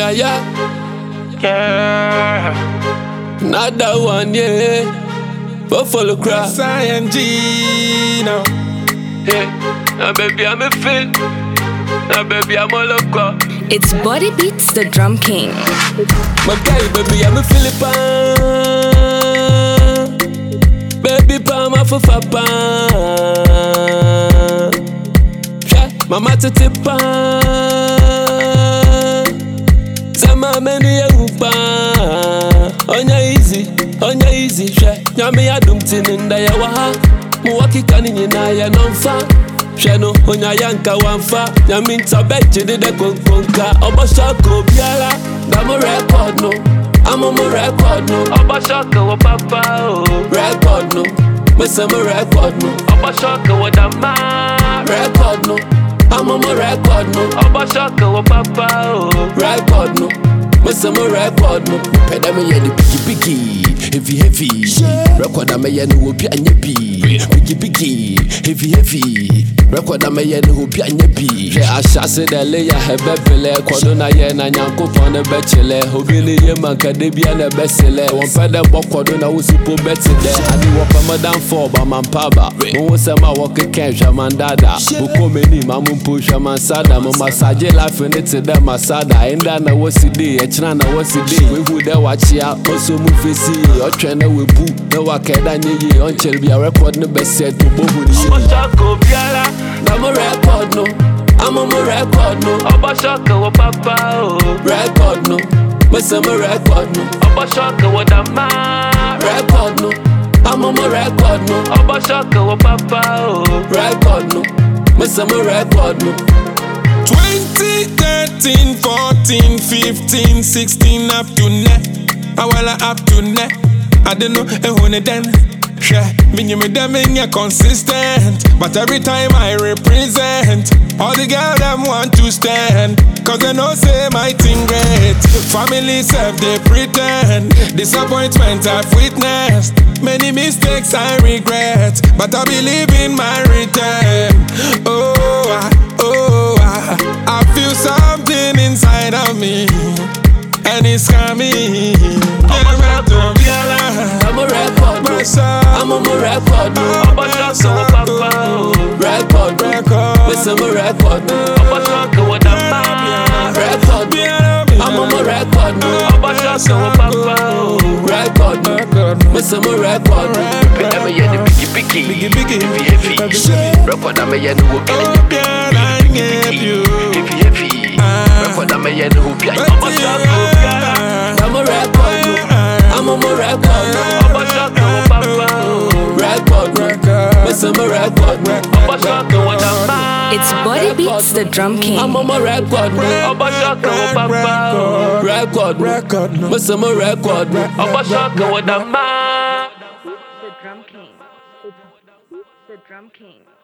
yeah. Another one, yeah. Buffalo cry. Gino. Yeah. Now baby, I'm a fit. Now baby, I'm a loco. It's Body Beats, the Drum King. My guy, baby, I'm a Philippine. Baby, pa ma fufa pa. Mama tete pa. Zama menu ya upa. Onya easy, she. Nyame ya dumtini nda ya waha. Muwaki kani nyina ya nonfa. Sheno onya yanka wanfa. Nyame ntabeji de konkonka. Oba shako biara. Damo record no. I'm on my record no. Oba shaka wa papa oh. Record no. Miss my record no. Oba shaka wa dama. Record no. I'm on my record no. Oba shaka wa papa oh. Record no. Miss my record no. Peda me ye the picky. Heavy. Record me ye no obi anyebi. Picky. Heavy. Record me ye no obi anyebi. She ashase de leya hebebele. Kodo na ye na nyankopon ne bechele. Obi ne ye manka de bia ne besele. Won pede bokodo na usipo betide. Adi wo pamadan for ba mampaba. Mo se ma wo keke jaman dada. Uko meni mamumpu jaman sada. Mo massage life ne te de masada. Enda na woside, echna na woside. We hu de wachia, oso mu fesi. Otwe na webu, na wakeda nyeye. Onchel bia record ne bese to bohu ni ye. Obashako biara, na mo record no. I'm on my record no. Obashaka wa papa oh. Record no. Mese my record no. Obashaka wa dama. Record no. I'm on my record no. Obashaka wa papa oh. Record no. Mese my record no. 2013, 14, 15, 16 up to now. Awala up to now. I don't know who then. Yeah, me them consistent, but every time I represent, all the girls them want to stand, cause they know say my thing great. Family self they pretend, disappointment I've witnessed, many mistakes I regret, but I believe in my return. I feel something inside of me, and it's coming. I'm a record no. I'm on my record no. Obashaka wa papa oh. Record no. Listen my record no. Obashaka wa dama. Record no. I'm on my record no. Obashaka wa papa oh. Record no. Listen my record no. Peda me ye the picky. Heavy. Record me ye no obi anyebi. Heavy. Record me ye no obi anyebi. Obashaka obiara. I'm a record no. I'm on my record no. Obashaka wa papa oh. Record no. Listen my record no. Obashaka wa dama. It's Body Beats, the Drum King. I'm on my record no. Obashaka wa papa oh. Record no. Listen my record no. Obashaka wa dama. The Drum King. The Drum King.